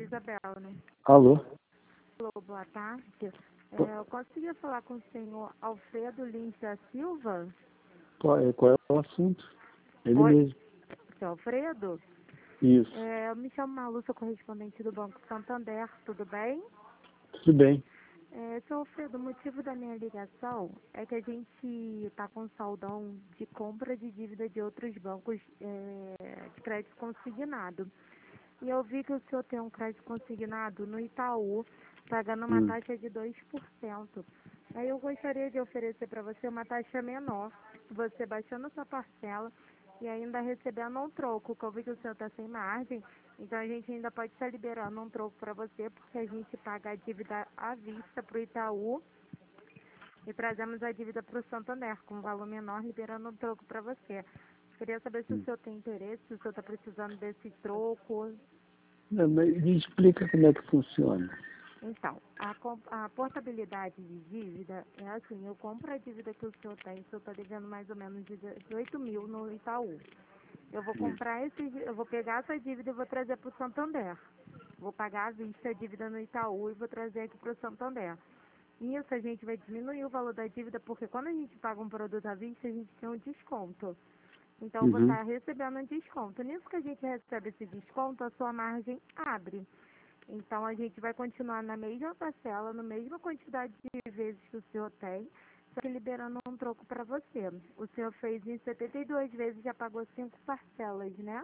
Isabel, né? Alô? Alô, boa tarde. Eu conseguia falar com o senhor Alfredo Lins da Silva? Qual é o assunto? Ele Oi, mesmo. seu Alfredo? Isso. Eu me chamo Malu, sou correspondente do Banco Santander, tudo bem? Tudo bem. Seu Alfredo, o motivo da minha ligação é que a gente está com saldão de compra de dívida de outros bancos de crédito consignado. E eu vi que o senhor tem um crédito consignado no Itaú, pagando uma taxa de 2%. Aí eu gostaria de oferecer para você uma taxa menor, você baixando sua parcela e ainda recebendo um troco, que eu vi que o senhor está sem margem, então a gente ainda pode estar liberando um troco para você, porque a gente paga a dívida à vista para o Itaú e trazemos a dívida para o Santander, com um valor menor, liberando um troco para você. Queria saber se o senhor tem interesse, se o senhor está precisando desse troco. Não, mas me explica como é que funciona. Então, a portabilidade de dívida é assim, eu compro a dívida que o senhor tem, o senhor está devendo mais ou menos 18 mil no Itaú. Eu vou comprar eu vou pegar essa dívida e vou trazer para o Santander. Vou pagar à vista a dívida no Itaú e vou trazer aqui para o Santander. Nisso a gente vai diminuir o valor da dívida, porque quando a gente paga um produto à vista, a gente tem um desconto. Então, eu vou estar recebendo um desconto. Nisso que a gente recebe esse desconto, a sua margem abre. Então, a gente vai continuar na mesma parcela, na mesma quantidade de vezes que o senhor tem, só que liberando um troco para você. O senhor fez em 72 vezes, já pagou 5 parcelas, né?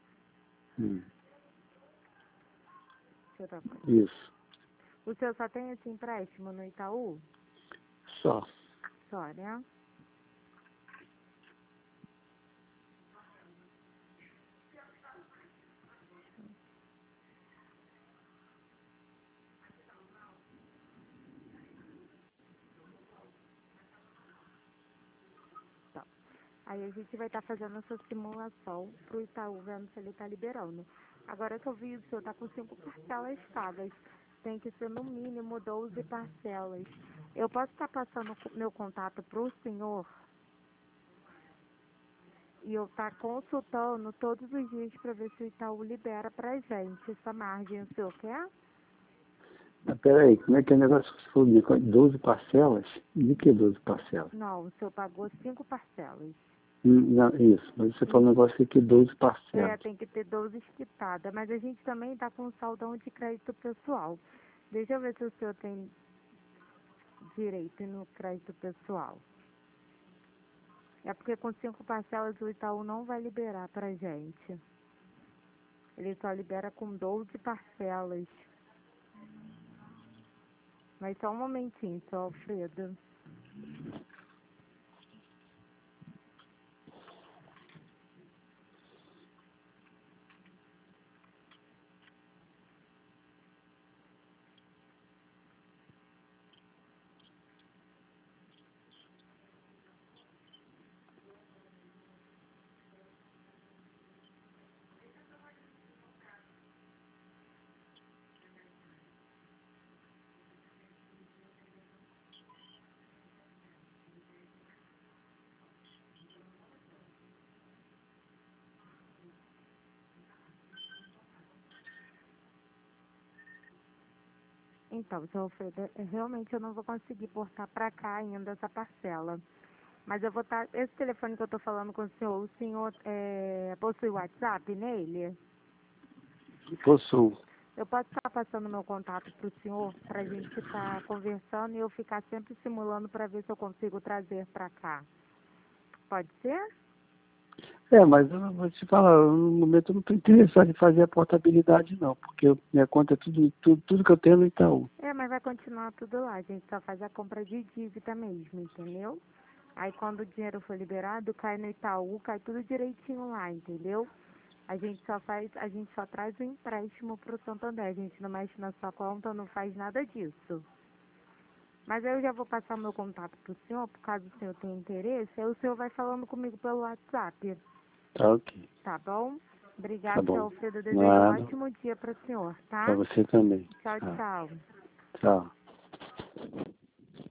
Isso. O senhor só tem esse empréstimo no Itaú? Só. Só, né? Tá. Aí a gente vai estar fazendo essa simulação para o Itaú, vendo se ele está liberando. Agora que eu vi, o senhor está com 5 parcelas pagas. Tem que ser no mínimo 12 parcelas. Eu posso estar passando meu contato para o senhor e eu estar consultando todos os dias para ver se o Itaú libera para gente essa margem. O senhor quer? Mas peraí, como é que é o negócio que você falou de 12 parcelas? De que 12 parcelas? Não, o senhor pagou 5 parcelas. Não, isso, mas você falou um negócio aqui, 12 parcelas. Tem que ter 12 quitadas, mas a gente também está com saldão de crédito pessoal. Deixa eu ver se o senhor tem direito no crédito pessoal. É porque com 5 parcelas o Itaú não vai liberar pra gente. Ele só libera com 12 parcelas. Mas só um momentinho, seu Alfredo. Então, seu Alfredo, realmente eu não vou conseguir portar pra cá ainda essa parcela. Mas eu vou estar... Esse telefone que eu tô falando com o senhor possui WhatsApp nele? Possuo. Eu posso estar passando meu contato para o senhor, para a gente estar conversando e eu ficar sempre simulando para ver se eu consigo trazer para cá. Pode ser? Mas eu vou te falar, no momento eu não estou interessado em fazer a portabilidade não, porque minha conta é tudo que eu tenho no Itaú. Mas vai continuar tudo lá. A gente só faz a compra de dívida mesmo, entendeu? Aí quando o dinheiro for liberado, cai no Itaú, cai tudo direitinho lá, entendeu? A gente só traz o empréstimo para o Santander. A gente não mexe na sua conta, não faz nada disso. Mas aí eu já vou passar meu contato pro senhor, por caso o senhor tenha interesse, aí o senhor vai falando comigo pelo WhatsApp. Tá ok. Tá bom? Tá Obrigada, seu bom. Alfredo. Eu desejo um Nada. ótimo dia para o senhor, Pra tá? você também. Tchau, Tá. tchau. Tchau.